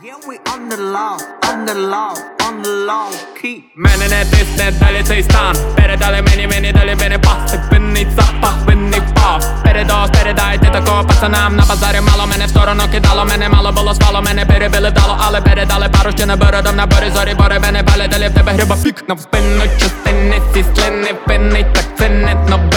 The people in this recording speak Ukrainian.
Yeah, we on the law, on the law, on the law, keep. Мене не тисне далі цей стан. Передали мені далі ви не пасти. Винний запах, винний впав. Передайте такого пацанам. На базарі мало мене в сторону кидало. Мене мало було свало, мене перебили вдало. Але передали пару ще не бородом на борі зорі. Бори мене пали, далі в тебе гриба пік. На в спину частини ці слини винний. Так це не дно.